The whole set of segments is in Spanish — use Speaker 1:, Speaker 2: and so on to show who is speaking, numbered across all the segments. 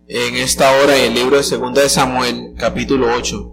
Speaker 1: en esta hora en el libro de 2 de Samuel, capítulo 8.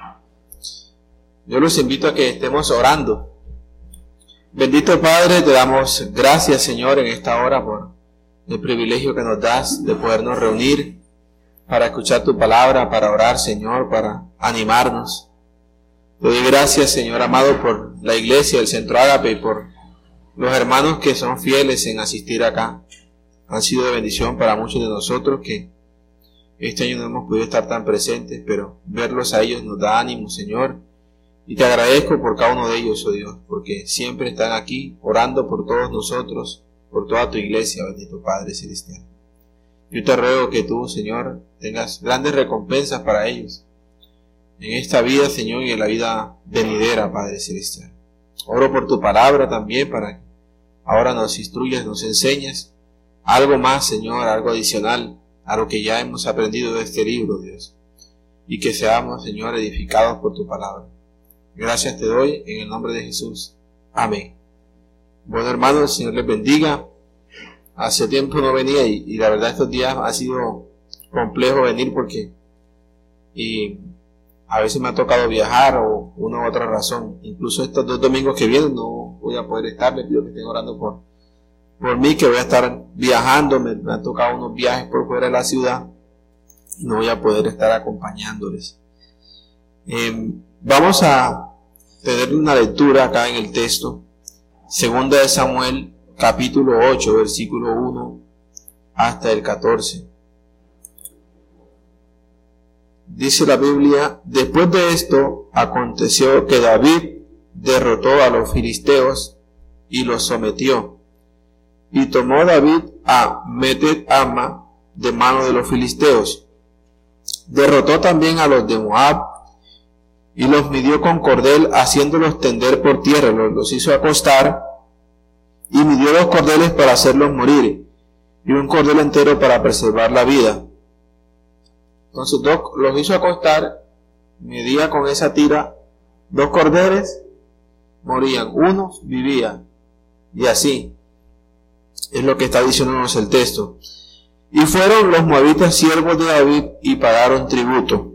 Speaker 1: Yo los invito a que estemos orando. Bendito Padre, te damos gracias, Señor, en esta hora por el privilegio que nos das de podernos reunir para escuchar tu palabra, para orar, Señor, para animarnos. Te doy gracias, Señor amado, por la iglesia, el Centro Ágape y por los hermanos que son fieles en asistir acá. Han sido de bendición para muchos de nosotros que este año no hemos podido estar tan presentes, pero verlos a ellos nos da ánimo, Señor. Y te agradezco por cada uno de ellos, oh Dios, porque siempre están aquí orando por todos nosotros, por toda tu iglesia, bendito Padre Celestial. Yo te ruego que tú, Señor, tengas grandes recompensas para ellos en esta vida, Señor, y en la vida venidera, Padre Celestial. Oro por tu palabra también para que ahora nos instruyas, nos enseñes algo más, Señor, algo adicional a lo que ya hemos aprendido de este libro, Dios, y que seamos, Señor, edificados por tu palabra. Gracias te doy en el nombre de Jesús. Amén. Bueno, hermanos, el Señor les bendiga. Hace tiempo no venía y la verdad estos días ha sido complejo venir porque a veces me ha tocado viajar o una u otra razón. Incluso estos 2 domingos que vienen no voy a poder estar. Les pido que estén orando por mí, que voy a estar viajando. Me han tocado unos viajes por fuera de la ciudad y no voy a poder estar acompañándoles. Vamos a tener una lectura acá en el texto. 2 de Samuel, capítulo 8, versículo 1 hasta el 14. Dice la Biblia: después de esto aconteció que David derrotó a los filisteos y los sometió. Y tomó David a Medet-Ama de mano de los filisteos. Derrotó también a los de Moab y los midió con cordel, haciéndolos tender por tierra. Los hizo acostar y midió 2 cordeles para hacerlos morir y un cordel entero para preservar la vida. Entonces los hizo acostar, medía con esa tira 2 cordeles, morían, unos vivían, y así es lo que está diciéndonos el texto. Y fueron los moabitas siervos de David y pagaron tributo.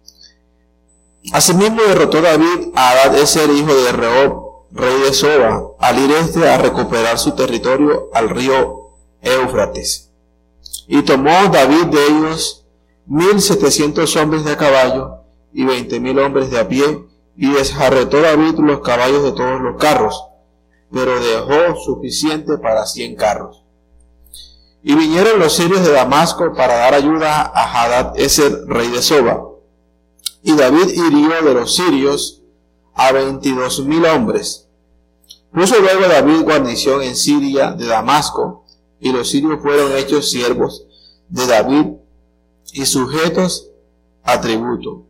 Speaker 1: Asimismo derrotó David a Hadad-Ezer, hijo de Rehob, rey de Soba, al ir a recuperar su territorio al río Éufrates. Y tomó David de ellos 1,700 hombres de a caballo y 20,000 hombres de a pie, y desjarretó David los caballos de todos los carros, pero dejó suficiente para 100 carros. Y vinieron los sirios de Damasco para dar ayuda a Hadad-Ezer, rey de Soba. Y David hirió de los sirios a 22,000 hombres. Puso luego David guarnición en Siria de Damasco, y los sirios fueron hechos siervos de David y sujetos a tributo.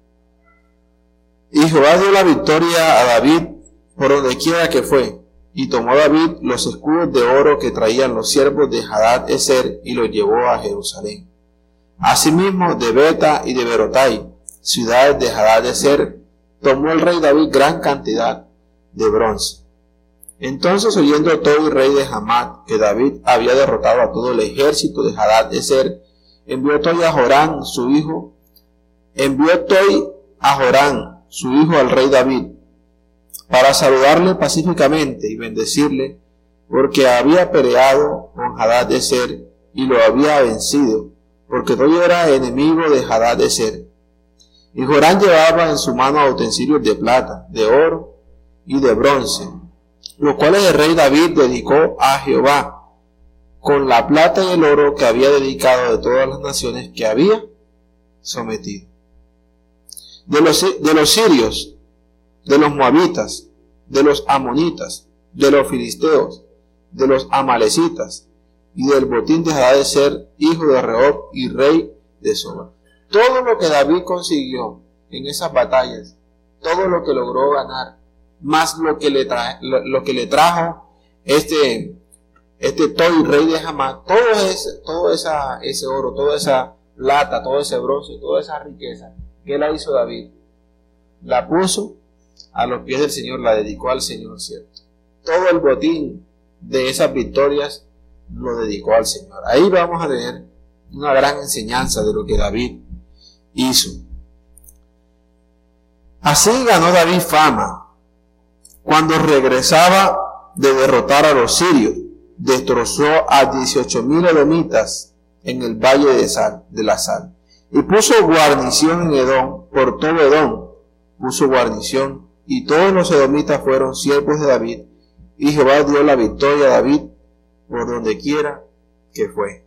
Speaker 1: Y Jehová dio la victoria a David por donde quiera que fue. Y tomó David los escudos de oro que traían los siervos de Hadad-Ezer y los llevó a Jerusalén. Asimismo de Beta y de Berotai, ciudades de Hadad-Ezer, tomó el rey David gran cantidad de bronce. Entonces, oyendo Toi, rey de Hamat, que David había derrotado a todo el ejército de Hadad-Ezer, envió Toi a Joram, su hijo al rey David, para saludarle pacíficamente y bendecirle, porque había peleado con Hadad-Ezer y lo había vencido, porque Toi era enemigo de Hadad-Ezer. Y Joram llevaba en su mano utensilios de plata, de oro y de bronce, los cuales el rey David dedicó a Jehová, con la plata y el oro que había dedicado de todas las naciones que había sometido. De los sirios, de los moabitas, de los amonitas, de los filisteos, de los amalecitas, y del botín de Hadad-Ezer, hijo de Rehob y rey de Soba. Todo lo que David consiguió en esas batallas, todo lo que logró ganar, más lo que le trajo este Toi, rey de Hamat, todo ese oro, toda esa plata, todo ese bronce, toda esa riqueza, ¿qué la hizo David? La puso a los pies del Señor, la dedicó al Señor, ¿cierto? Todo el botín de esas victorias lo dedicó al Señor. Ahí vamos a tener una gran enseñanza de lo que David hizo. Así ganó David fama cuando regresaba de derrotar a los sirios. Destrozó a 18,000 edomitas en el valle de la Sal, y puso guarnición en Edom, por todo Edom puso guarnición, y todos los edomitas fueron siervos de David, y Jehová dio la victoria a David por donde quiera que fue.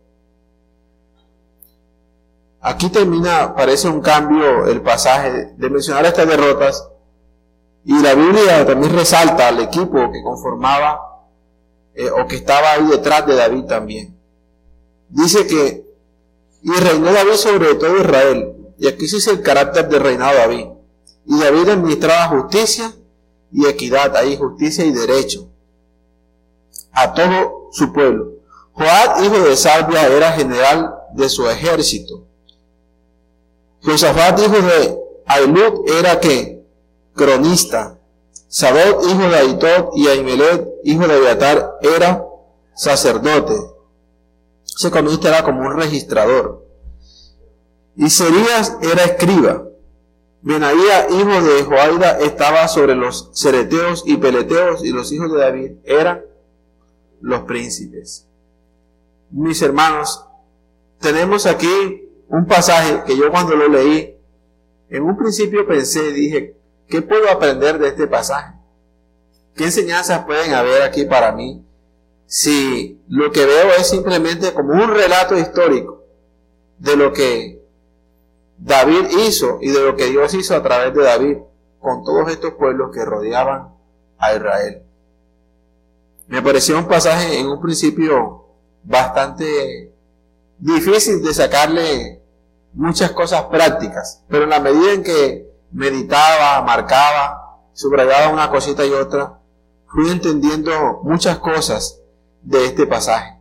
Speaker 1: Aquí termina, parece un cambio el pasaje de mencionar estas derrotas, y la Biblia también resalta al equipo que conformaba o que estaba ahí detrás de David también. Dice que y reinó David sobre todo Israel, y aquí se dice el carácter de reinado de David. Y David administraba justicia y equidad, ahí justicia y derecho a todo su pueblo. Joab, hijo de Salvia, era general de su ejército. Josafat, hijo de Ahilud, era ¿qué? Cronista. Sadok, hijo de Ahitub, y Ahimelech, hijo de Abiatar, era sacerdote. Ese cronista era como un registrador. Y Serías era escriba. Benaía, hijo de Joaida, estaba sobre los cereteos y peleteos, y los hijos de David eran los príncipes. Mis hermanos, tenemos aquí un pasaje que yo cuando lo leí, en un principio pensé, dije, ¿qué puedo aprender de este pasaje? ¿Qué enseñanzas pueden haber aquí para mí? Si lo que veo es simplemente como un relato histórico de lo que David hizo y de lo que Dios hizo a través de David con todos estos pueblos que rodeaban a Israel. Me pareció un pasaje en un principio bastante difícil de sacarle muchas cosas prácticas, pero en la medida en que meditaba, marcaba, subrayaba una cosita y otra, fui entendiendo muchas cosas de este pasaje.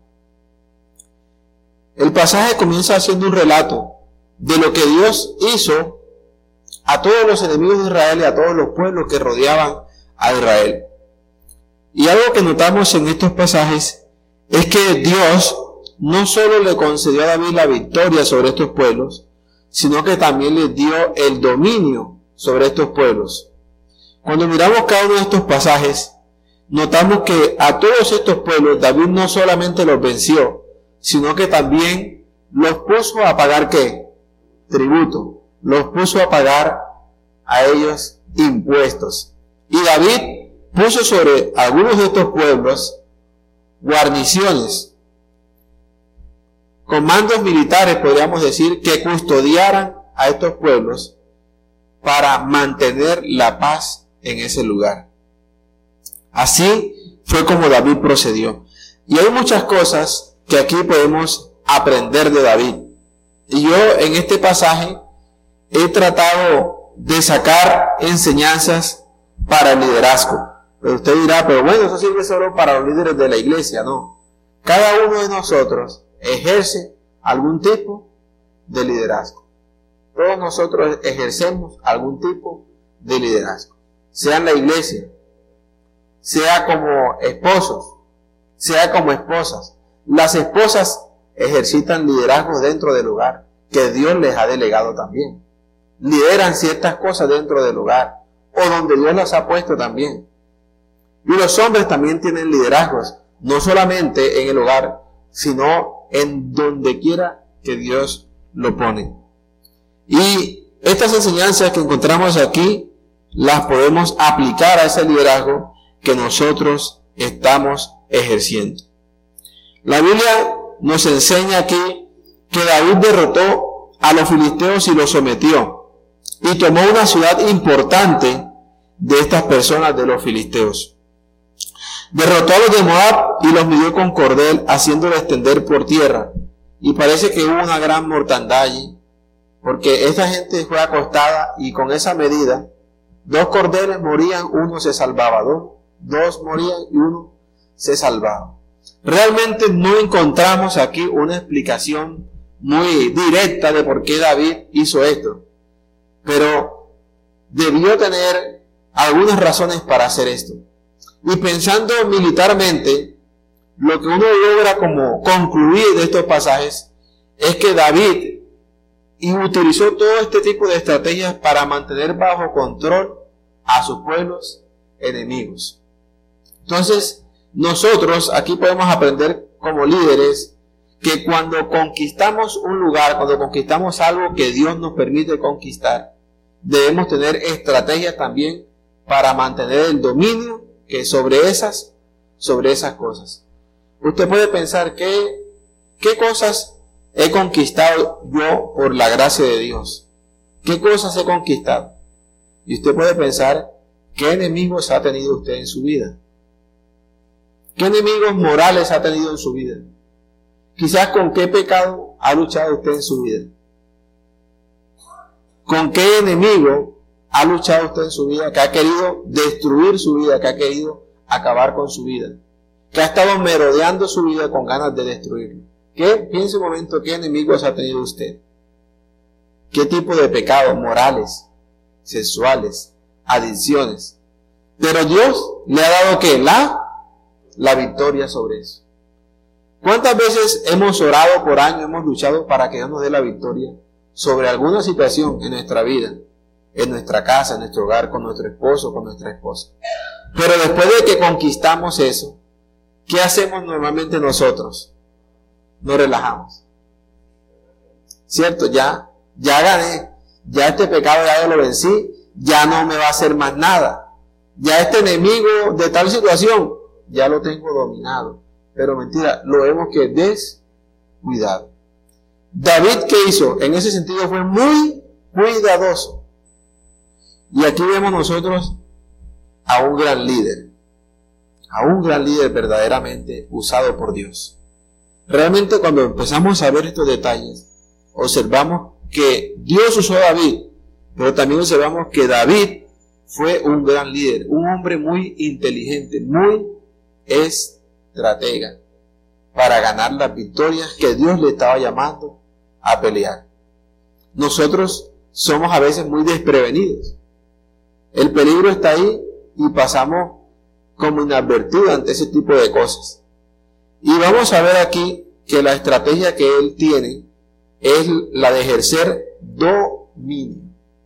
Speaker 1: El pasaje comienza haciendo un relato de lo que Dios hizo a todos los enemigos de Israel y a todos los pueblos que rodeaban a Israel. Y algo que notamos en estos pasajes es que Dios no solo le concedió a David la victoria sobre estos pueblos, sino que también le dio el dominio sobre estos pueblos. Cuando miramos cada uno de estos pasajes, notamos que a todos estos pueblos David no solamente los venció, sino que también los puso a pagar ¿qué? Tributo. Los puso a pagar a ellos impuestos. Y David puso sobre algunos de estos pueblos guarniciones, comandos militares, podríamos decir, que custodiaran a estos pueblos para mantener la paz en ese lugar. Así fue como David procedió. Y hay muchas cosas que aquí podemos aprender de David. Y yo en este pasaje he tratado de sacar enseñanzas para el liderazgo. Pero usted dirá, pero bueno, eso sirve solo para los líderes de la iglesia. No. Cada uno de nosotros ejerce algún tipo de liderazgo. Todos nosotros ejercemos algún tipo de liderazgo. Sea en la iglesia, sea como esposos, sea como esposas. Las esposas ejercitan liderazgo dentro del hogar, que Dios les ha delegado también. Lideran ciertas cosas dentro del hogar, o donde Dios las ha puesto también. Y los hombres también tienen liderazgos, no solamente en el hogar, sino en donde quiera que Dios lo pone. Y estas enseñanzas que encontramos aquí, las podemos aplicar a ese liderazgo que nosotros estamos ejerciendo. La Biblia nos enseña aquí que David derrotó a los filisteos y los sometió, y tomó una ciudad importante de estas personas de los filisteos. Derrotó a los de Moab y los midió con cordel, haciéndolo extender por tierra. Y parece que hubo una gran mortandad allí, porque esta gente fue acostada y con esa medida, 2 cordeles morían, uno se salvaba, dos morían y uno se salvaba. Realmente no encontramos aquí una explicación muy directa de por qué David hizo esto, pero debió tener algunas razones para hacer esto. Y pensando militarmente, lo que uno logra como concluir de estos pasajes es que David utilizó todo este tipo de estrategias para mantener bajo control a sus pueblos enemigos. Entonces, nosotros aquí podemos aprender como líderes que cuando conquistamos un lugar, cuando conquistamos algo que Dios nos permite conquistar, debemos tener estrategias también para mantener el dominio que sobre esas cosas. Usted puede pensar qué cosas he conquistado yo por la gracia de Dios. ¿Qué cosas he conquistado? Y usted puede pensar qué enemigos ha tenido usted en su vida. ¿Qué enemigos morales ha tenido en su vida? Quizás con qué pecado ha luchado usted en su vida. ¿Con qué enemigo ha luchado usted en su vida que ha querido destruir su vida, que ha querido acabar con su vida, que ha estado merodeando su vida con ganas de destruirlo? Piense un momento, ¿qué enemigos ha tenido usted? ¿Qué tipo de pecados morales, sexuales, adicciones? Pero Dios le ha dado ¿qué? La victoria sobre eso. ¿Cuántas veces hemos orado por años, hemos luchado para que Dios nos dé la victoria sobre alguna situación en nuestra vida, en nuestra casa, en nuestro hogar, con nuestro esposo, con nuestra esposa? Pero después de que conquistamos eso, ¿qué hacemos normalmente nosotros? Nos relajamos. ¿Cierto? Ya gané, ya este pecado ya lo vencí, ya no me va a hacer más nada. Ya este enemigo de tal situación, ya lo tengo dominado. Pero mentira, lo hemos que descuidado. David, ¿qué hizo? En ese sentido fue muy cuidadoso. Y aquí vemos nosotros a un gran líder verdaderamente usado por Dios. Realmente cuando empezamos a ver estos detalles, observamos que Dios usó a David, pero también observamos que David fue un gran líder, un hombre muy inteligente, muy estratega, para ganar las victorias que Dios le estaba llamando a pelear. Nosotros somos a veces muy desprevenidos. El peligro está ahí y pasamos como inadvertidos ante ese tipo de cosas. Y vamos a ver aquí que la estrategia que él tiene es la de ejercer dominio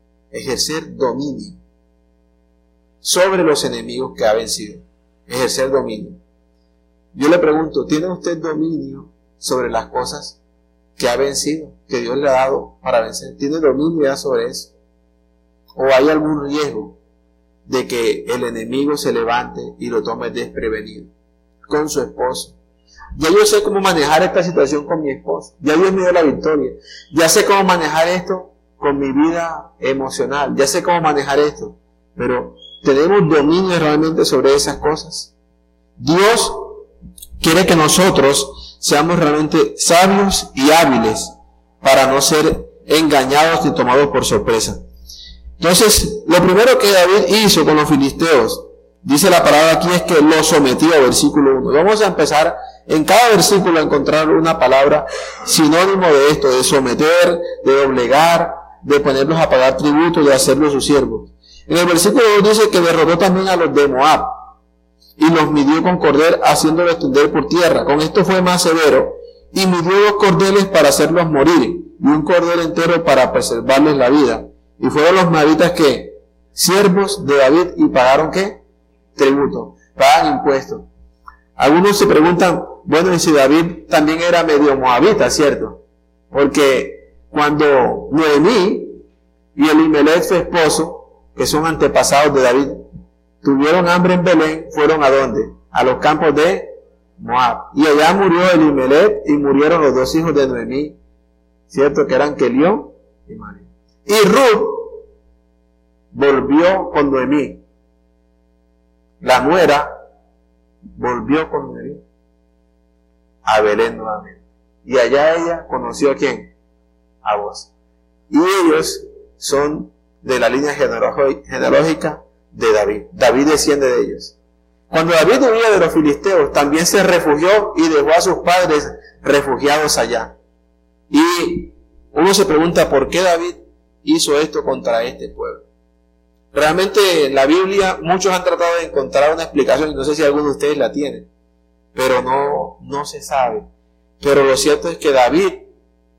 Speaker 1: sobre los enemigos que ha vencido. Ejercer dominio. Yo le pregunto, ¿tiene usted dominio sobre las cosas que ha vencido, que Dios le ha dado para vencer? ¿Tiene dominio ya sobre eso? ¿O hay algún riesgo de que el enemigo se levante y lo tome desprevenido con su esposo? Ya yo sé cómo manejar esta situación con mi esposo. Ya Dios me dio la victoria. Ya sé cómo manejar esto con mi vida emocional. Ya sé cómo manejar esto. Pero ¿tenemos dominio realmente sobre esas cosas? Dios quiere que nosotros seamos realmente sabios y hábiles para no ser engañados ni tomados por sorpresa. Entonces, lo primero que David hizo con los filisteos, dice la palabra aquí, es que los sometió, versículo 1. Vamos a empezar en cada versículo a encontrar una palabra sinónimo de esto, de someter, de doblegar, de ponerlos a pagar tributo, de hacerlos sus siervos. En el versículo 2 dice que derrotó también a los de Moab y los midió con cordel, haciéndolos extender por tierra. Con esto fue más severo, y midió 2 cordeles para hacerlos morir, y un cordel entero para preservarles la vida. Y fueron los moabitas que siervos de David, y pagaron ¿qué? Tributo, pagan impuestos. Algunos se preguntan, bueno, y si David también era medio moabita, ¿cierto? Porque cuando Noemí y Elimelech, su esposo, que son antepasados de David, tuvieron hambre en Belén, ¿fueron a dónde? A los campos de Moab. Y allá murió Elimelech y murieron los 2 hijos de Noemí, ¿cierto? Que eran Kelión y María. Y Ruth volvió con Noemí. La nuera volvió con Noemí a Belén nuevamente. Y allá ella conoció ¿a quién? A Boaz. Y ellos son de la línea genealógica de David. David desciende de ellos. Cuando David huía de los filisteos, también se refugió y dejó a sus padres refugiados allá. Y uno se pregunta, ¿por qué David hizo esto contra este pueblo? Realmente en la Biblia muchos han tratado de encontrar una explicación, y no sé si alguno de ustedes la tiene, pero no se sabe. Pero lo cierto es que David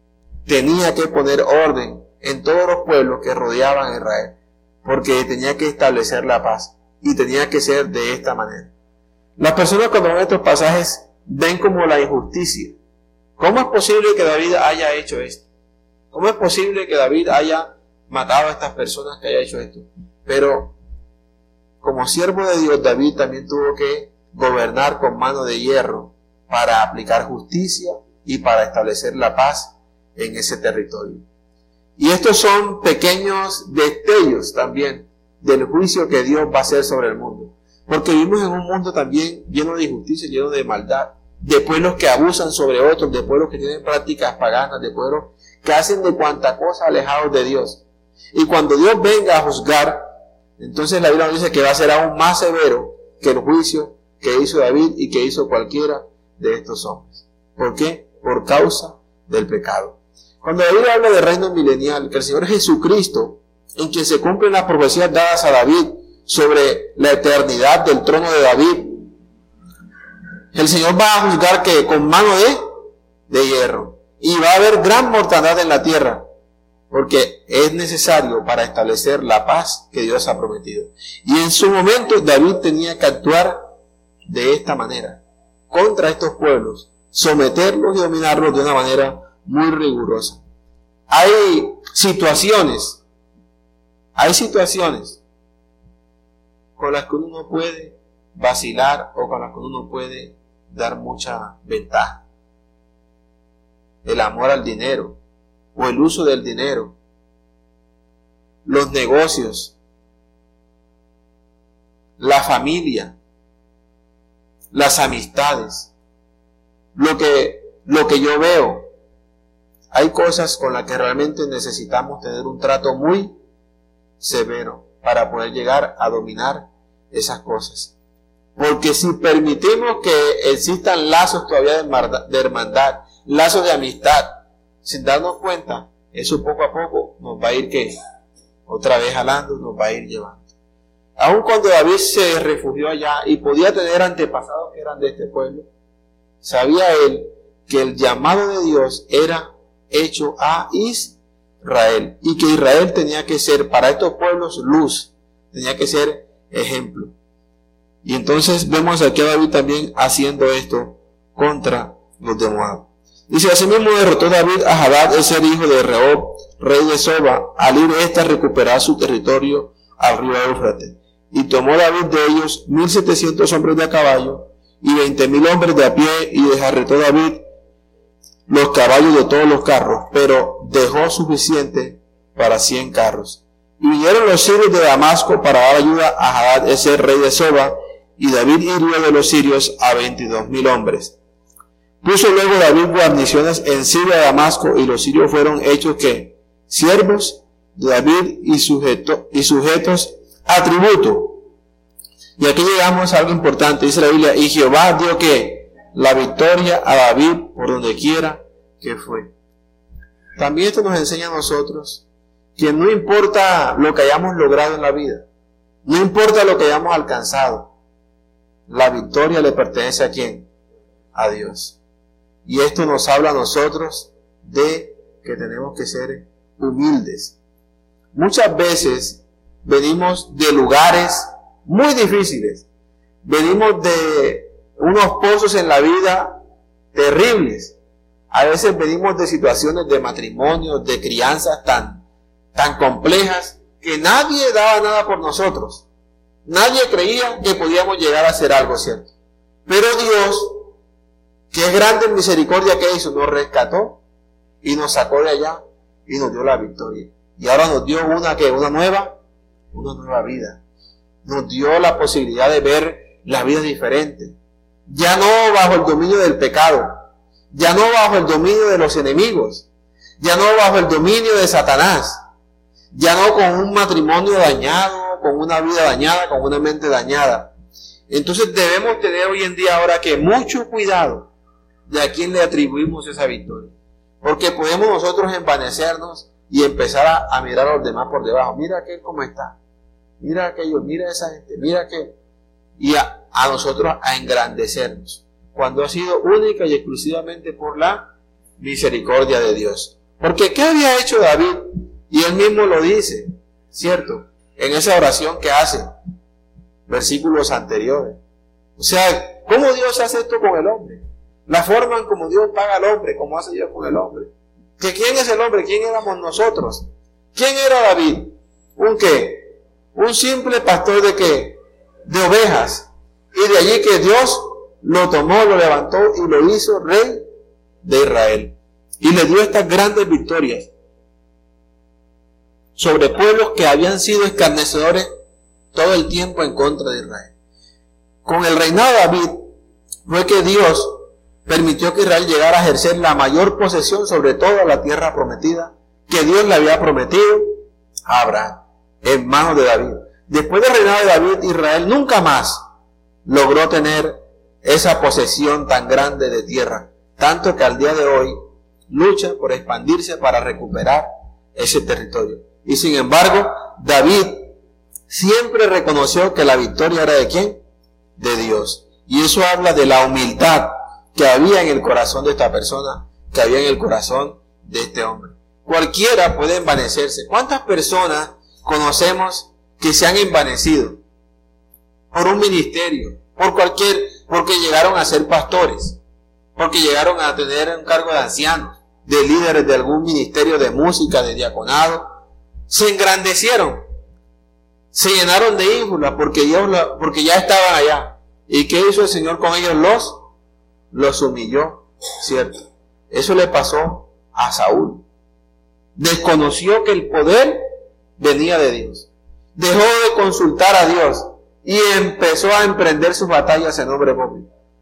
Speaker 1: tenía que poner orden en todos los pueblos que rodeaban a Israel, porque tenía que establecer la paz y tenía que ser de esta manera. Las personas cuando ven estos pasajes ven como la injusticia. ¿Cómo es posible que David haya hecho esto? ¿Cómo es posible que David haya matado a estas personas, que haya hecho esto? Pero como siervo de Dios, David también tuvo que gobernar con mano de hierro para aplicar justicia y para establecer la paz en ese territorio. Y estos son pequeños destellos también del juicio que Dios va a hacer sobre el mundo. Porque vivimos en un mundo también lleno de injusticia, lleno de maldad, de pueblos que abusan sobre otros, de pueblos que tienen prácticas paganas, de pueblos que hacen de cuanta cosa alejados de Dios. Y cuando Dios venga a juzgar, entonces la Biblia nos dice que va a ser aún más severo que el juicio que hizo David y que hizo cualquiera de estos hombres. ¿Por qué? Por causa del pecado. Cuando David habla de reino milenial, que el Señor Jesucristo, en quien se cumplen las profecías dadas a David sobre la eternidad del trono de David, el Señor va a juzgar que con mano de hierro, y va a haber gran mortandad en la tierra, porque es necesario para establecer la paz que Dios ha prometido. Y en su momento David tenía que actuar de esta manera, contra estos pueblos, someterlos y dominarlos de una manera muy rigurosa. Hay situaciones con las que uno no puede vacilar o con las que uno no puede dar mucha ventaja. El amor al dinero o el uso del dinero, los negocios, la familia, las amistades, lo que yo veo. Hay cosas con las que realmente necesitamos tener un trato muy severo para poder llegar a dominar esas cosas. Porque si permitimos que existan lazos todavía de hermandad, lazos de amistad, sin darnos cuenta, eso poco a poco nos va a ir otra vez jalando, nos va a ir llevando. Aun cuando David se refugió allá y podía tener antepasados que eran de este pueblo, sabía él que el llamado de Dios era hecho a Israel, y que Israel tenía que ser para estos pueblos luz, tenía que ser ejemplo. Y entonces vemos aquí a David también haciendo esto contra los de Moab. Dice: asimismo derrotó David a Hadad, ese hijo de Rehob, rey de Soba, al ir éste a recuperar su territorio al río Éufrates. Y tomó David de ellos 1,700 hombres de a caballo y 20,000 hombres de a pie, y desarretó David los caballos de todos los carros, pero dejó suficiente para 100 carros. Y vinieron los sirios de Damasco para dar ayuda a Hadad, ese rey de Soba, y David hirió de los sirios a 22,000 hombres. Puso luego David guarniciones en Siria de Damasco, y los sirios fueron hechos ¿qué? Siervos de David y sujetos a tributo. Y aquí llegamos a algo importante, dice la Biblia: y Jehová dio ¿qué? La victoria a David por donde quiera que fue. También esto nos enseña a nosotros que no importa lo que hayamos logrado en la vida, no importa lo que hayamos alcanzado, la victoria le pertenece ¿a quién? A Dios. Y esto nos habla a nosotros de que tenemos que ser humildes. Muchas veces venimos de lugares muy difíciles, venimos de unos pozos en la vida terribles. A veces venimos de situaciones de matrimonio, de crianzas tan complejas, que nadie daba nada por nosotros. Nadie creía que podíamos llegar a hacer algo, ¿cierto? Pero Dios, que es grande en misericordia, que hizo, nos rescató y nos sacó de allá y nos dio la victoria. Y ahora nos dio una nueva vida. Nos dio la posibilidad de ver la vida diferente. Ya no bajo el dominio del pecado, ya no bajo el dominio de los enemigos, ya no bajo el dominio de Satanás, ya no con un matrimonio dañado, con una vida dañada, con una mente dañada. Entonces debemos tener hoy en día ahora que mucho cuidado de a quién le atribuimos esa victoria, porque podemos nosotros envanecernos y empezar a mirar a los demás por debajo. Mira aquel cómo está, mira aquello, mira esa gente, mira aquel, y a nosotros a engrandecernos, cuando ha sido única y exclusivamente por la misericordia de Dios. Porque ¿qué había hecho David? Y él mismo lo dice, ¿cierto? En esa oración que hace, versículos anteriores. O sea, ¿cómo Dios hace esto con el hombre? La forma en como Dios paga al hombre, como hace Dios con el hombre. ¿Que quién es el hombre? ¿Quién éramos nosotros? ¿Quién era David? ¿Un qué? Un simple pastor de qué? De ovejas. Y de allí que Dios lo tomó, lo levantó y lo hizo rey de Israel. Y le dio estas grandes victorias sobre pueblos que habían sido escarnecedores todo el tiempo en contra de Israel. Con el reinado de David fue que Dios permitió que Israel llegara a ejercer la mayor posesión sobre toda la tierra prometida que Dios le había prometido a Abraham, en manos de David. Después del reinado de David, Israel nunca más logró tener esa posesión tan grande de tierra, tanto que al día de hoy lucha por expandirse para recuperar ese territorio. Y sin embargo, David siempre reconoció que la victoria era ¿de quién? De Dios. Y eso habla de la humildad que había en el corazón de esta persona, que había en el corazón de este hombre. Cualquiera puede envanecerse. ¿Cuántas personas conocemos que se han envanecido por un ministerio, porque llegaron a ser pastores, porque llegaron a tener un cargo de ancianos, de líderes de algún ministerio de música, de diaconado? Se engrandecieron, se llenaron de ínfula porque ya estaban allá. ¿Y qué hizo el Señor con ellos? Los humilló, ¿cierto? Eso le pasó a Saúl. Desconoció que el poder venía de Dios. Dejó de consultar a Dios y empezó a emprender sus batallas en nombre propio.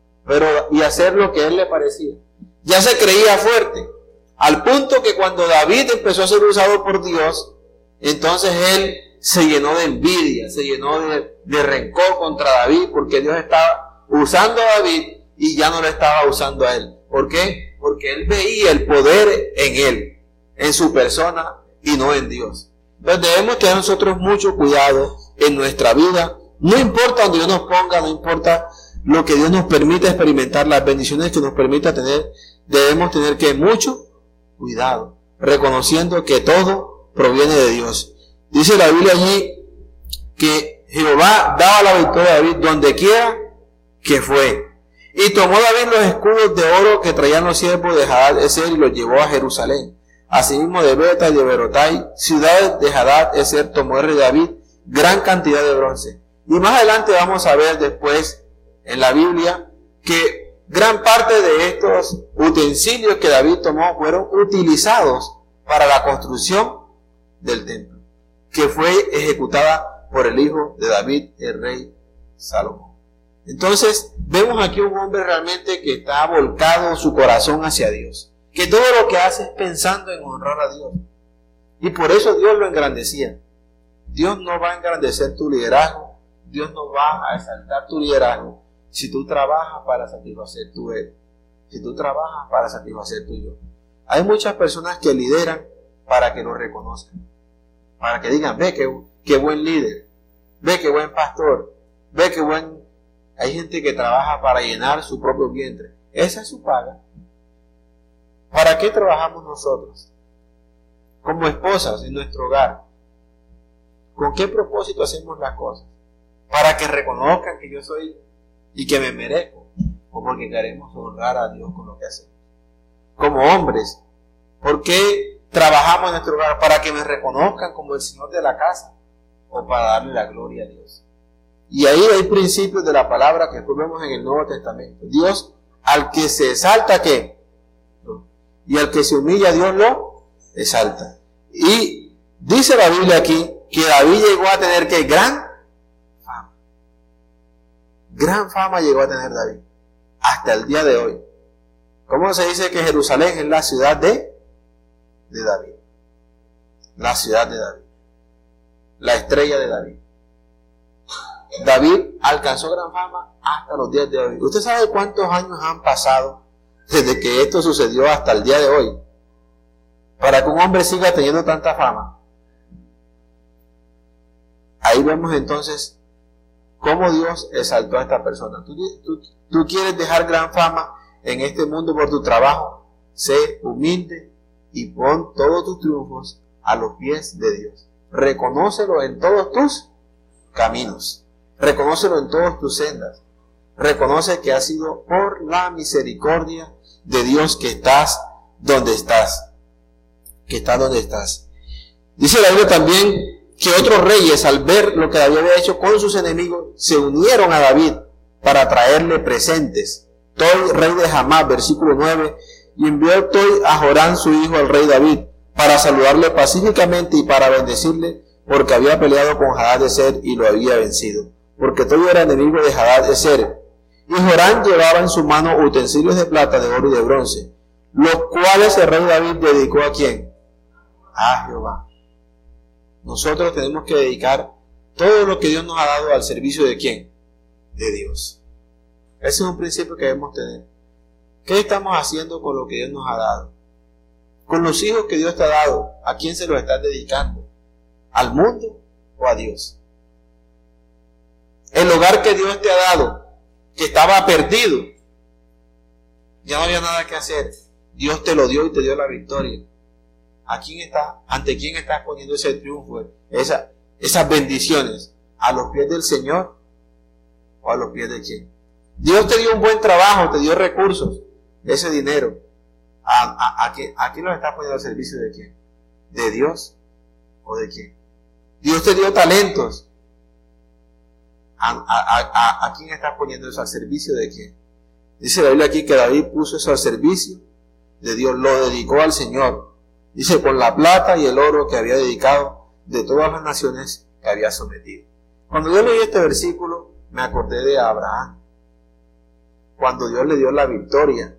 Speaker 1: Y hacer lo que a él le parecía. Ya se creía fuerte, al punto que cuando David empezó a ser usado por Dios, entonces él se llenó de envidia, se llenó de rencor contra David, porque Dios estaba usando a David y ya no lo estaba usando a él. ¿Por qué? Porque él veía el poder en él, en su persona y no en Dios. Entonces debemos tener nosotros mucho cuidado en nuestra vida. No importa donde Dios nos ponga, no importa lo que Dios nos permita experimentar, las bendiciones que nos permita tener, debemos tener que mucho cuidado, reconociendo que todo proviene de Dios. Dice la Biblia allí que Jehová daba la victoria a David donde quiera que fue. Y tomó David los escudos de oro que traían los siervos de Hadad-ezer y los llevó a Jerusalén. Asimismo de Beta y de Berotai, ciudades de Hadad-ezer, tomó el rey David gran cantidad de bronce. Y más adelante vamos a ver después en la Biblia que gran parte de estos utensilios que David tomó fueron utilizados para la construcción del templo, que fue ejecutada por el hijo de David, el rey Salomón. Entonces, vemos aquí un hombre realmente que está volcado su corazón hacia Dios, que todo lo que hace es pensando en honrar a Dios. Y por eso Dios lo engrandecía. Dios no va a engrandecer tu liderazgo, Dios no va a exaltar tu liderazgo si tú trabajas para satisfacer tu ego, si tú trabajas para satisfacer tu yo. Hay muchas personas que lideran para que lo reconozcan, para que digan, ve qué buen líder, ve qué buen pastor, ve qué buen... Hay gente que trabaja para llenar su propio vientre. Esa es su paga. ¿Para qué trabajamos nosotros? Como esposas en nuestro hogar. ¿Con qué propósito hacemos las cosas? Para que reconozcan que yo soy y que me merezco, o porque queremos honrar a Dios con lo que hacemos. Como hombres, ¿por qué trabajamos en nuestro hogar? Para que me reconozcan como el Señor de la casa, o para darle la gloria a Dios. Y ahí hay principios de la palabra que después vemos en el Nuevo Testamento. Dios, al que se exalta, ¿qué? Y al que se humilla, Dios lo exalta. Y dice la Biblia aquí que David llegó a tener que gran fama. Gran fama llegó a tener David. Hasta el día de hoy. ¿Cómo se dice que Jerusalén es la ciudad de David? La ciudad de David. La estrella de David. David alcanzó gran fama hasta los días de hoy. ¿Usted sabe cuántos años han pasado desde que esto sucedió hasta el día de hoy? Para que un hombre siga teniendo tanta fama. Ahí vemos entonces cómo Dios exaltó a esta persona. ¿Tú quieres dejar gran fama en este mundo por tu trabajo? Sé humilde y pon todos tus triunfos a los pies de Dios. Reconócelo en todos tus caminos. Reconócelo en todas tus sendas. Reconoce que ha sido por la misericordia de Dios que estás donde estás. Que estás donde estás. Dice la Biblia también que otros reyes, al ver lo que David había hecho con sus enemigos, se unieron a David para traerle presentes. Toi, rey de Hamá, versículo 9, y envió Toi a Joram, su hijo, al rey David, para saludarle pacíficamente y para bendecirle, porque había peleado con Hadad-ezer y lo había vencido. Porque Toi era enemigo de Hadad-ezer. Y Joram llevaba en su mano utensilios de plata, de oro y de bronce, los cuales el rey David dedicó ¿a quién? A Jehová. Nosotros tenemos que dedicar todo lo que Dios nos ha dado al servicio ¿de quién? De Dios. Ese es un principio que debemos tener. ¿Qué estamos haciendo con lo que Dios nos ha dado? Con los hijos que Dios te ha dado, ¿a quién se los estás dedicando? ¿Al mundo o a Dios? El hogar que Dios te ha dado, que estaba perdido, ya no había nada que hacer. Dios te lo dio y te dio la victoria. ¿A quién está? ¿Ante quién estás poniendo ese triunfo? Esas bendiciones. ¿A los pies del Señor o a los pies de quién? Dios te dio un buen trabajo, te dio recursos, ese dinero. ¿A quién lo estás poniendo al servicio de quién? ¿De Dios o de quién? Dios te dio talentos. ¿A quién estás poniendo eso al servicio de quién? Dice la Biblia aquí que David puso eso al servicio de Dios, lo dedicó al Señor. Dice, con la plata y el oro que había dedicado de todas las naciones que había sometido. Cuando yo leí este versículo, me acordé de Abraham. Cuando Dios le dio la victoria.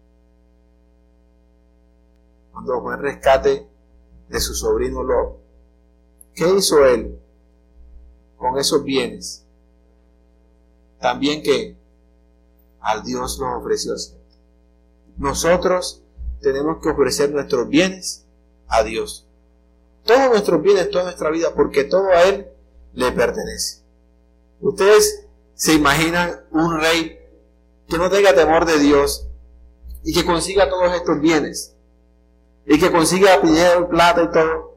Speaker 1: Cuando fue el rescate de su sobrino Lot. ¿Qué hizo él con esos bienes? También que al Dios nos ofreció el Señor. Nosotros tenemos que ofrecer nuestros bienes a Dios. Todos nuestros bienes, toda nuestra vida, porque todo a Él le pertenece. Ustedes se imaginan un rey que no tenga temor de Dios y que consiga todos estos bienes y que consiga dinero, plata y todo.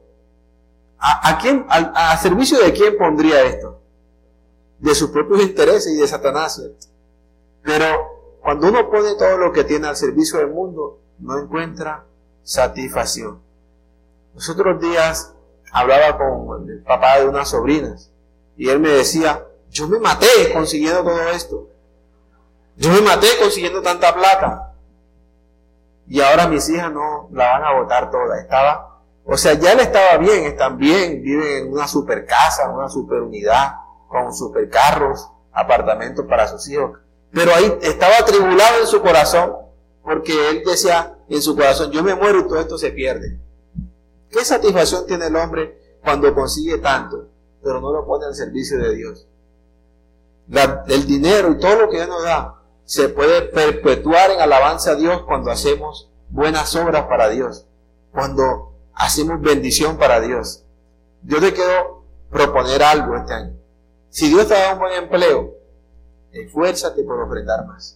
Speaker 1: ¿A servicio de quién pondría esto? De sus propios intereses y de Satanás, ¿cierto? Pero cuando uno pone todo lo que tiene al servicio del mundo, no encuentra satisfacción. Los otros días hablaba con el papá de unas sobrinas y él me decía, yo me maté consiguiendo todo esto. Yo me maté consiguiendo tanta plata. Y ahora mis hijas no la van a botar toda. Ya le estaba bien, están bien, viven en una super casa, una super unidad, con super carros, apartamentos para sus hijos. Pero ahí estaba atribulado en su corazón, porque él decía en su corazón, yo me muero y todo esto se pierde. ¿Qué satisfacción tiene el hombre cuando consigue tanto, pero no lo pone al servicio de Dios? El dinero y todo lo que Dios nos da se puede perpetuar en alabanza a Dios cuando hacemos buenas obras para Dios, cuando hacemos bendición para Dios. Yo te quiero proponer algo este año. Si Dios te da un buen empleo, esfuérzate por ofrendar más.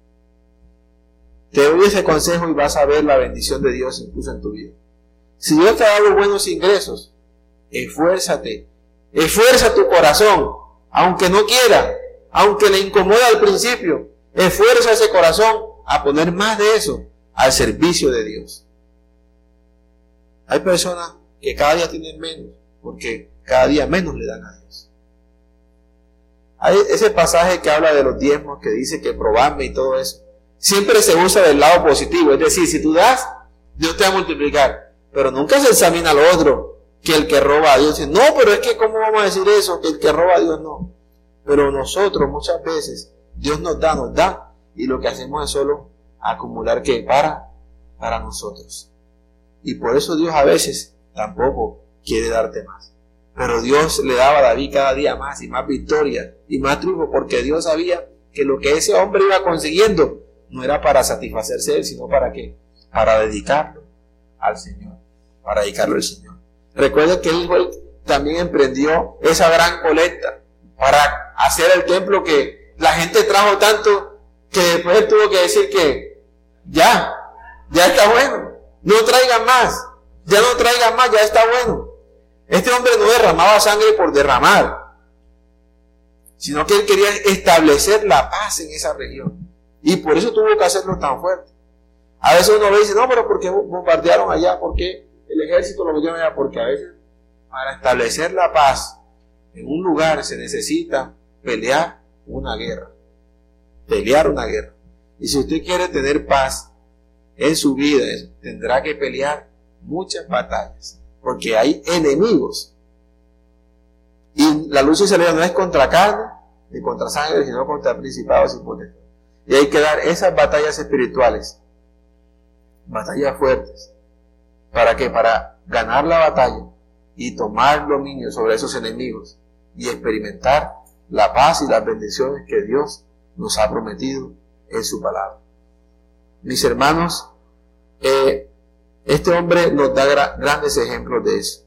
Speaker 1: Te doy ese consejo y vas a ver la bendición de Dios incluso en tu vida. Si Dios te ha dado buenos ingresos, esfuérzate. Esfuerza tu corazón, aunque no quiera, aunque le incomoda al principio. Esfuerza ese corazón a poner más de eso al servicio de Dios. Hay personas que cada día tienen menos, porque cada día menos le dan a Dios. Hay ese pasaje que habla de los diezmos, que dice que probadme y todo eso. Siempre se usa del lado positivo, es decir, si tú das, Dios te va a multiplicar. Pero nunca se examina al otro, que el que roba a Dios. Dice, no, pero es que ¿cómo vamos a decir eso? Que el que roba a Dios no. Pero nosotros muchas veces, Dios nos da, y lo que hacemos es solo acumular que para nosotros. Y por eso Dios a veces tampoco quiere darte más. Pero Dios le daba a David cada día más y más victoria y más triunfo, porque Dios sabía que lo que ese hombre iba consiguiendo no era para satisfacerse él, sino para ¿qué? Para dedicarlo al Señor, para dedicarlo al Señor. Recuerden que él también emprendió esa gran colecta para hacer el templo, que la gente trajo tanto que después él tuvo que decir que ya está bueno, no traigan más, ya no traigan más, ya está bueno. Este hombre no derramaba sangre por derramar, sino que él quería establecer la paz en esa región. Y por eso tuvo que hacerlo tan fuerte. A veces uno ve y dice, no, pero ¿por qué bombardearon allá? ¿Por qué el ejército lo metieron allá? Porque a veces para establecer la paz en un lugar se necesita pelear una guerra. Pelear una guerra. Y si usted quiere tener paz en su vida, tendrá que pelear muchas batallas. Porque hay enemigos. Y la lucha y salida no es contra carne ni contra sangre, sino contra principados y potestades. Y hay que dar esas batallas espirituales, batallas fuertes. ¿Para qué? Para ganar la batalla y tomar dominio sobre esos enemigos y experimentar la paz y las bendiciones que Dios nos ha prometido en su palabra. Mis hermanos, este hombre nos da grandes ejemplos de eso.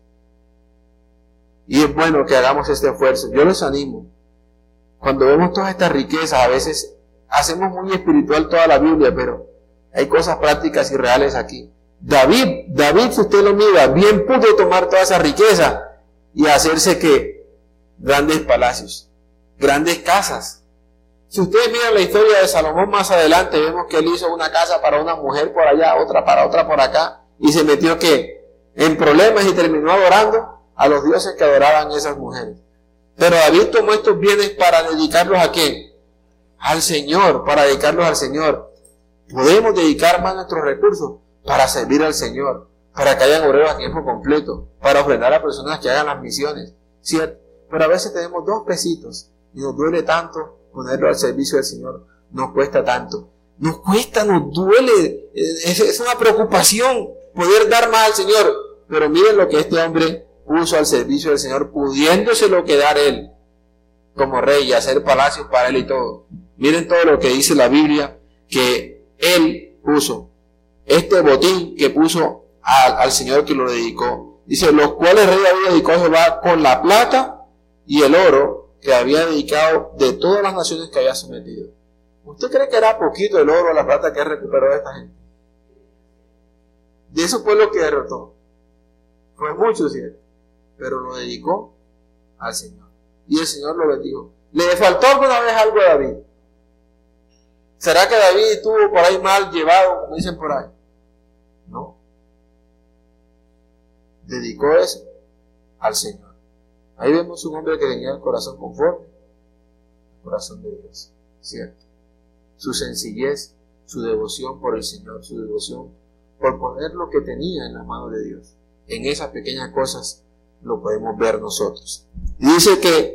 Speaker 1: Y es bueno que hagamos este esfuerzo. Yo les animo. Cuando vemos todas estas riquezas, a veces hacemos muy espiritual toda la Biblia, pero hay cosas prácticas y reales aquí. David, si usted lo mira, bien pudo tomar toda esa riqueza y hacerse que grandes palacios, grandes casas. Si ustedes miran la historia de Salomón más adelante, vemos que él hizo una casa para una mujer por allá, otra para otra por acá, y se metió ¿qué? En problemas y terminó adorando a los dioses que adoraban esas mujeres. Pero David tomó estos bienes para dedicarlos ¿a qué? Al Señor, para dedicarlos al Señor. Podemos dedicar más nuestros recursos para servir al Señor, para que hayan obreros a tiempo completo, para ofrendar a personas que hagan las misiones, ¿cierto? Pero a veces tenemos 2 pesitos y nos duele tanto ponerlo al servicio del Señor, nos cuesta tanto. Nos cuesta, nos duele, es una preocupación poder dar más al Señor. Pero miren lo que este hombre puso al servicio del Señor, pudiéndoselo quedar él como rey y hacer palacios para él y todo. Miren todo lo que dice la Biblia que él puso. Este botín que puso al Señor que lo dedicó. Dice, los cuales el rey David dedicó a Jehová con la plata y el oro que había dedicado de todas las naciones que había sometido. ¿Usted cree que era poquito el oro o la plata que recuperó de esta gente? De eso fue lo que derrotó. Fue mucho, ¿cierto? Pero lo dedicó al Señor. Y el Señor lo bendijo. ¿Le faltó alguna vez algo a David? ¿Será que David estuvo por ahí mal llevado, como dicen por ahí? No. Dedicó eso al Señor. Ahí vemos un hombre que tenía el corazón conforme al corazón de Dios, ¿cierto? Su sencillez, su devoción por el Señor, su devoción por poner lo que tenía en la mano de Dios. En esas pequeñas cosas lo podemos ver nosotros. Y dice que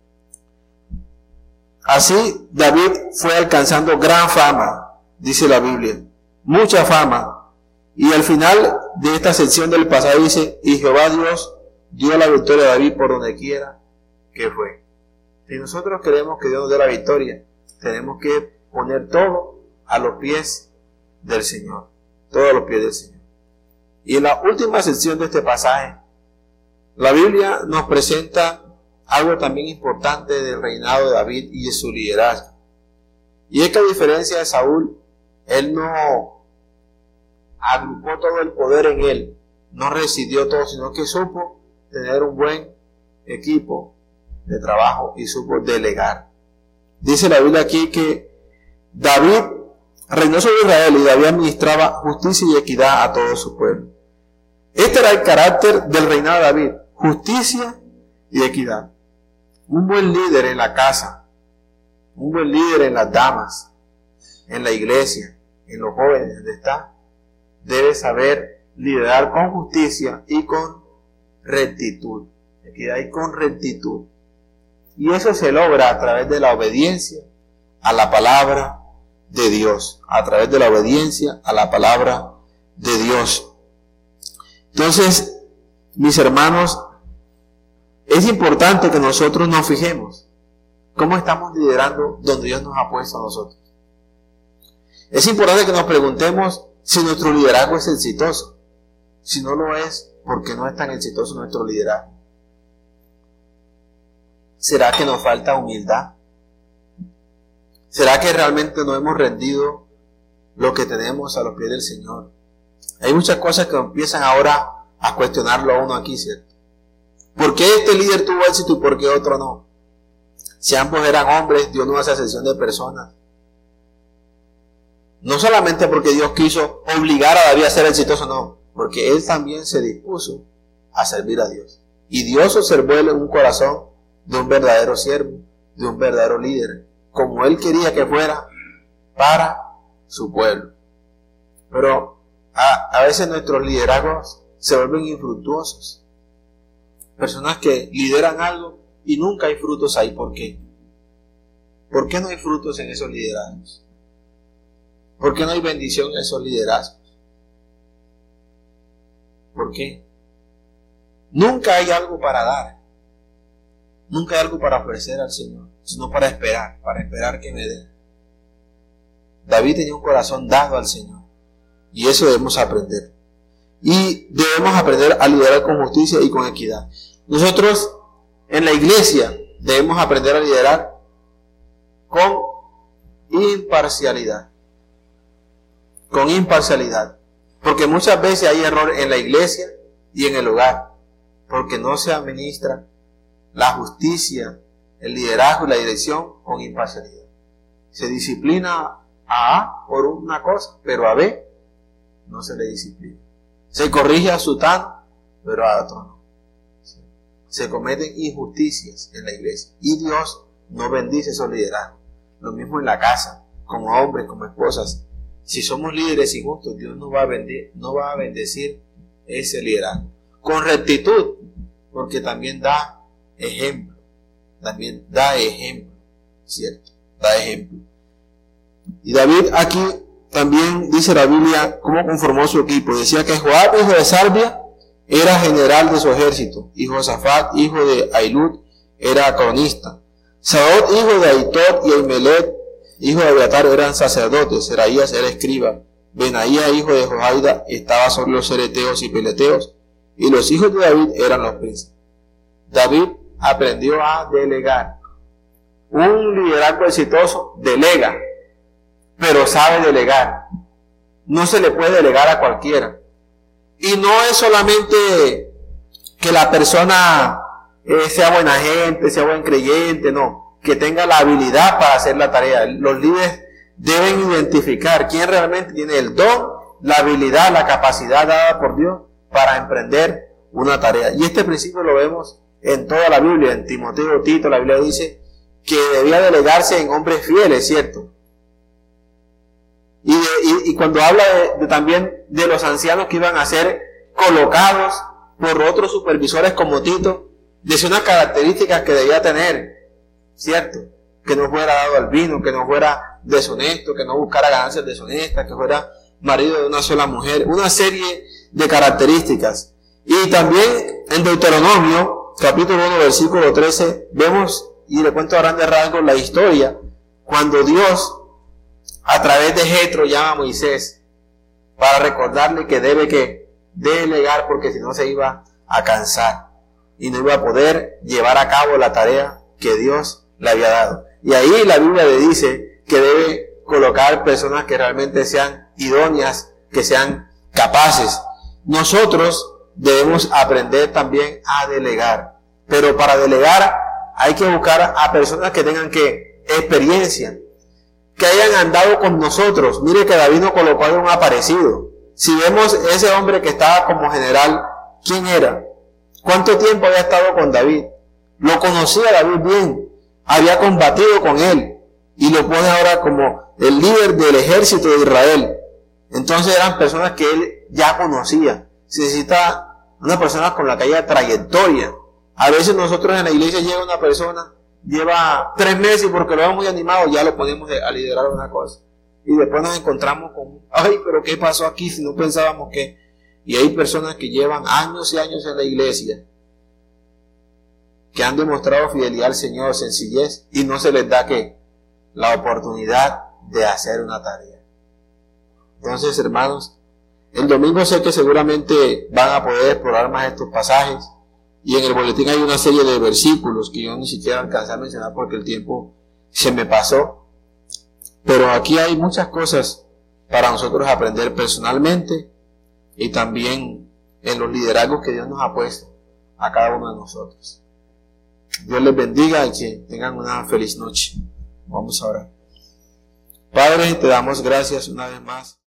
Speaker 1: así David fue alcanzando gran fama, dice la Biblia, mucha fama. Y al final de esta sección del pasaje dice, y Jehová Dios dio la victoria a David por donde quiera que fue. Si nosotros queremos que Dios nos dé la victoria, tenemos que poner todo a los pies del Señor, todo a los pies del Señor. Y en la última sección de este pasaje, la Biblia nos presenta algo también importante del reinado de David y de su liderazgo. Y es que a diferencia de Saúl, él no agrupó todo el poder en él, no residió todo, sino que supo tener un buen equipo de trabajo y supo delegar. Dice la Biblia aquí que David reinó sobre Israel y David administraba justicia y equidad a todo su pueblo. Este era el carácter del reinado de David, justicia y equidad. Un buen líder en la casa, un buen líder en las damas, en la iglesia, en los jóvenes donde está, debe saber liderar con justicia y con rectitud. Equidad y con rectitud. Y eso se logra a través de la obediencia a la palabra de Dios. A través de la obediencia a la palabra de Dios. Entonces, mis hermanos, es importante que nosotros nos fijemos cómo estamos liderando donde Dios nos ha puesto a nosotros. Es importante que nos preguntemos si nuestro liderazgo es exitoso. Si no lo es, ¿por qué no es tan exitoso nuestro liderazgo? ¿Será que nos falta humildad? ¿Será que realmente no hemos rendido lo que tenemos a los pies del Señor? Hay muchas cosas que empiezan ahora a cuestionarlo a uno aquí, ¿cierto? ¿Por qué este líder tuvo éxito y por qué otro no? Si ambos eran hombres, Dios no hace excepción de personas. No solamente porque Dios quiso obligar a David a ser exitoso, no, porque él también se dispuso a servir a Dios. Y Dios observó en un corazón de un verdadero siervo, de un verdadero líder, como él quería que fuera para su pueblo. Pero a veces nuestros liderazgos se vuelven infructuosos. Personas que lideran algo y nunca hay frutos ahí. ¿Por qué? ¿Por qué no hay frutos en esos liderazgos? ¿Por qué no hay bendición en esos liderazgos? ¿Por qué? Nunca hay algo para dar. Nunca hay algo para ofrecer al Señor, sino para esperar que me dé. David tenía un corazón dado al Señor. Y eso debemos aprender. Y debemos aprender a liderar con justicia y con equidad. Nosotros en la iglesia debemos aprender a liderar con imparcialidad. Con imparcialidad. Porque muchas veces hay error en la iglesia y en el hogar. Porque no se administra la justicia, el liderazgo y la dirección con imparcialidad. Se disciplina a A por una cosa, pero a B no se le disciplina. Se corrige a sutano, pero a otro no. Se cometen injusticias en la iglesia y Dios no bendice esos liderazgos. Lo mismo en la casa, como hombres, como esposas. Si somos líderes injustos, Dios no va a bendecir ese liderazgo. Con rectitud, porque también da ejemplo. También da ejemplo, ¿cierto? Da ejemplo. Y David aquí también dice la Biblia cómo conformó su equipo. Decía que Joab, hijo de Sarvia, era general de su ejército, y Josafat, hijo de Ahilud, era cronista. Sadoc, hijo de Aitor, y Ahimelech, hijo de Abiatar, eran sacerdotes. Seraías era escriba. Benaía, hijo de Joiada, estaba sobre los cereteos y peleteos, y los hijos de David eran los príncipes. David aprendió a delegar. Un liderazgo exitoso delega, pero sabe delegar. No se le puede delegar a cualquiera. Y no es solamente que la persona sea buena gente, sea buen creyente, no. Que tenga la habilidad para hacer la tarea. Los líderes deben identificar quién realmente tiene el don, la habilidad, la capacidad dada por Dios para emprender una tarea. Y este principio lo vemos en toda la Biblia. En Timoteo, Tito, la Biblia dice que debía delegarse en hombres fieles, ¿cierto? Y cuando habla también de los ancianos que iban a ser colocados por otros supervisores como Tito, dice unas características que debía tener, ¿cierto? Que no fuera dado al vino, que no fuera deshonesto, que no buscara ganancias deshonestas, que fuera marido de una sola mujer, una serie de características. Y también en Deuteronomio, capítulo 1, versículo 13, vemos, y le cuento a grandes rasgos la historia, cuando Dios a través de Jetro llama a Moisés para recordarle que debe que delegar, porque si no se iba a cansar y no iba a poder llevar a cabo la tarea que Dios le había dado. Y ahí la Biblia le dice que debe colocar personas que realmente sean idóneas, que sean capaces. Nosotros debemos aprender también a delegar, pero para delegar hay que buscar a personas que tengan experiencia, que hayan andado con nosotros. Mire que David no colocó a un aparecido. Si vemos ese hombre que estaba como general, ¿quién era? ¿Cuánto tiempo había estado con David? Lo conocía David bien, había combatido con él y lo pone ahora como el líder del ejército de Israel. Entonces eran personas que él ya conocía. Se necesita una persona con la que haya trayectoria. A veces nosotros en la iglesia llega una persona, lleva 3 meses y porque lo vemos muy animado ya lo ponemos a liderar una cosa. Y después nos encontramos con, ay, pero ¿qué pasó aquí si no pensábamos que? Y hay personas que llevan años y años en la iglesia, que han demostrado fidelidad al Señor, sencillez, y no se les da la oportunidad de hacer una tarea. Entonces, hermanos, el domingo sé que seguramente van a poder explorar más estos pasajes. Y en el boletín hay una serie de versículos que yo ni siquiera alcancé a mencionar porque el tiempo se me pasó. Pero aquí hay muchas cosas para nosotros aprender personalmente y también en los liderazgos que Dios nos ha puesto a cada uno de nosotros. Dios les bendiga y que tengan una feliz noche. Vamos a orar. Padre, te damos gracias una vez más.